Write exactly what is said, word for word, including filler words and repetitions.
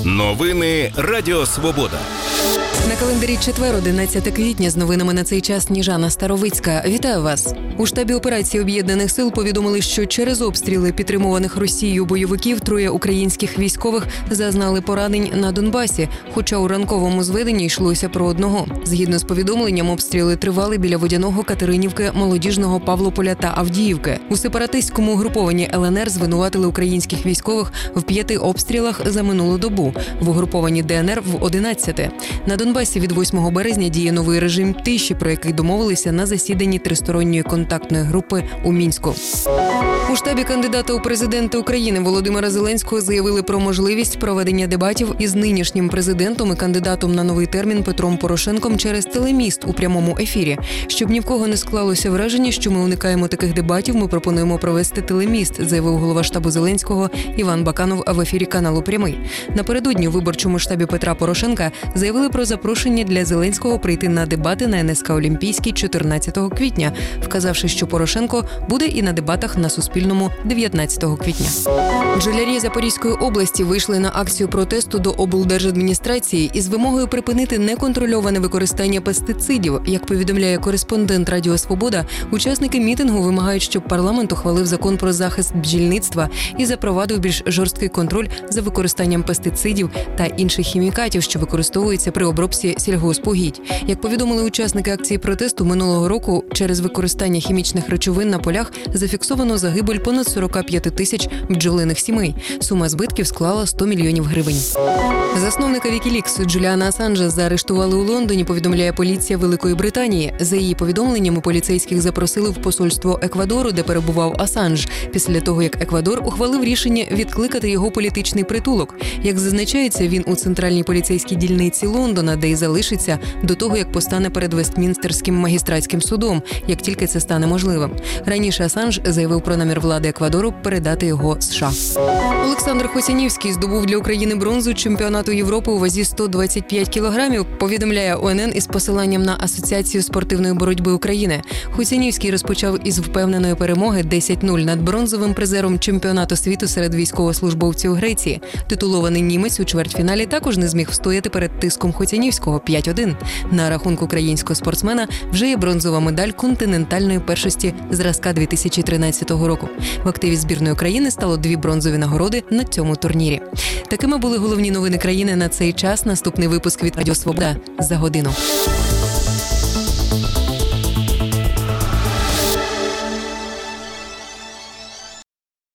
Новини Радіо Свобода. На календарі четвер, одинадцяте квітня, з новинами на цей час Сніжана Старовицька. Вітаю вас! У штабі операції Об'єднаних сил повідомили, що через обстріли підтримуваних Росією бойовиків троє українських військових зазнали поранень на Донбасі, хоча у ранковому зведенні йшлося про одного. Згідно з повідомленням, обстріли тривали біля Водяного, Катеринівки, Молодіжного, Павлополя та Авдіївки. У сепаратистському угрупованні ел ен ер звинуватили українських військових в п'яти обстрілах за минулу добу, в угрупованні де ен ер – в одинадцяти. На Донбасі від восьмого березня діє новий режим тиші, про який домовилися на засіданні тристоронньої контактної групи у Мінську. У штабі кандидата у президенти України Володимира Зеленського заявили про можливість проведення дебатів із нинішнім президентом і кандидатом на новий термін Петром Порошенком через телеміст у прямому ефірі. Щоб ні в кого не склалося враження, що ми уникаємо таких дебатів, ми пропонуємо провести телеміст, заявив голова штабу Зеленського Іван Баканов в ефірі каналу «Прямий». Напередодні у виборчому штабі Петра Порошенка заявили про запрошення для Зеленського прийти на дебати на ен ес ка Олімпійський чотирнадцятого квітня, вказавши, що Порошенко буде і на дебатах на Суспільному дев'ятнадцятого квітня. Бджолярі Запорізької області вийшли на акцію протесту до облдержадміністрації із вимогою припинити неконтрольоване використання пестицидів. Як повідомляє кореспондент Радіо Свобода, учасники мітингу вимагають, щоб парламент ухвалив закон про захист бджільництва і запровадив більш жорсткий контроль за використанням пестицидів та інших хімікатів, що використовуються при обробці сільгоспугідь. Як повідомили учасники акції протесту, минулого року через використання хімічних речовин на полях зафіксовано загибель понад сорок п'ять тисяч бджолиних сімей. Сума збитків склала сто мільйонів гривень. Засновника Вікілікс Джуліана Асанжа заарештували у Лондоні, повідомляє поліція Великої Британії. За її повідомленнями, поліцейських запросили в посольство Еквадору, де перебував Асанж, після того, як Еквадор ухвалив рішення відкликати його політичний притулок. Як зазначається, він у центральній поліцейській дільниці Лондона, де й залишиться до того, як постане перед Вестмінстерським магістратським судом, як тільки це стане можливим. Раніше Асанж заявив про намір влади Еквадору передати його США. Олександр Хоцянівський здобув для України бронзу чемпіонату Європи у вазі сто двадцять п'ять кілограмів, повідомляє о ен ен із посиланням на Асоціацію спортивної боротьби України. Хоцянівський розпочав із впевненої перемоги десять нуль над бронзовим призером чемпіонату світу серед військовослужбовців Греції. Титулований німець у чвертьфіналі також не зміг встояти перед тиском Хоцянівського п'ять один. На рахунку українського спортсмена вже є бронзова медаль континентальної першості зразка дві тисячі тринадцятого року. В активі збірної України стало дві бронзові нагороди на цьому турнірі. Такими були головні новини країни на цей час. Наступний випуск від Радіо Свобода за годину.